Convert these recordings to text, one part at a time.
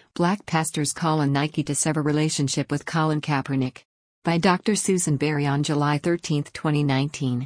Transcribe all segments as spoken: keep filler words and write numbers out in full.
Black pastors call on Nike to sever relationship with Colin Kaepernick. By Doctor Susan Berry on July thirteenth, twenty nineteen.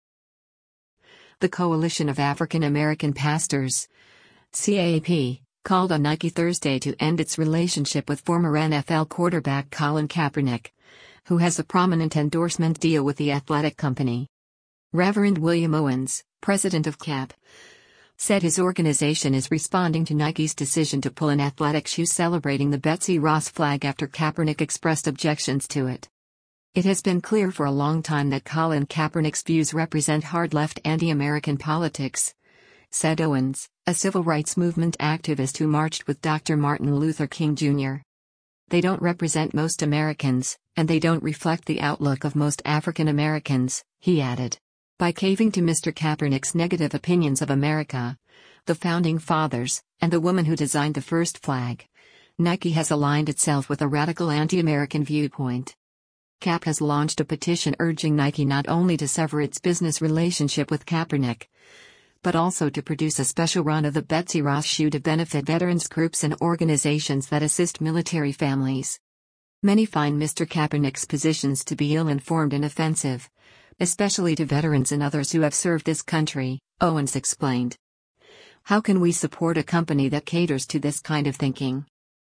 The Coalition of African American Pastors, C A A P, called on Nike Thursday to end its relationship with former N F L quarterback Colin Kaepernick, who has a prominent endorsement deal with the athletic company. Reverend William Owens, president of C A P, said his organization is responding to Nike's decision to pull an athletic shoe celebrating the Betsy Ross flag after Kaepernick expressed objections to it. It has been clear for a long time that Colin Kaepernick's views represent hard-left anti-American politics, said Owens, a civil rights movement activist who marched with Doctor Martin Luther King Junior They don't represent most Americans, and they don't reflect the outlook of most African Americans, he added. By caving to Mister Kaepernick's negative opinions of America, the Founding Fathers, and the woman who designed the first flag, Nike has aligned itself with a radical anti-American viewpoint. C A P has launched a petition urging Nike not only to sever its business relationship with Kaepernick, but also to produce a special run of the Betsy Ross shoe to benefit veterans groups and organizations that assist military families. Many find Mister Kaepernick's positions to be ill-informed and offensive, especially to veterans and others who have served this country, Owens explained. How can we support a company that caters to this kind of thinking?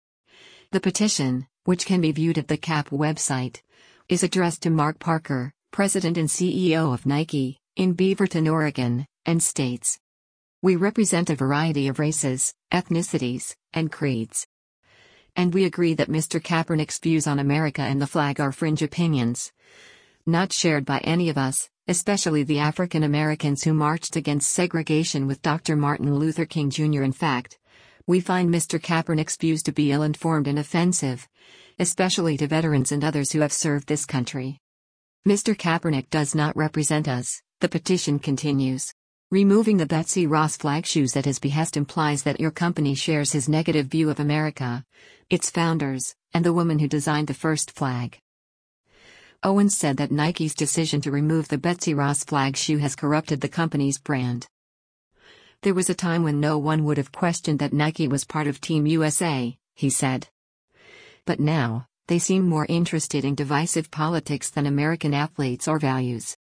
The petition, which can be viewed at the C A P website, is addressed to Mark Parker, president and C E O of Nike, in Beaverton, Oregon, and states, "We represent a variety of races, ethnicities, and creeds. And we agree that Mister Kaepernick's views on America and the flag are fringe opinions, not shared by any of us, especially the African Americans who marched against segregation with Doctor Martin Luther King Junior In fact, we find Mister Kaepernick's views to be ill-informed and offensive, especially to veterans and others who have served this country. Mister Kaepernick does not represent us," the petition continues. Removing the Betsy Ross flag shoes at his behest implies that your company shares his negative view of America, its founders, and the woman who designed the first flag. Owens said that Nike's decision to remove the Betsy Ross flag shoe has corrupted the company's brand. There was a time when no one would have questioned that Nike was part of Team U S A, he said. But now, they seem more interested in divisive politics than American athletes or values.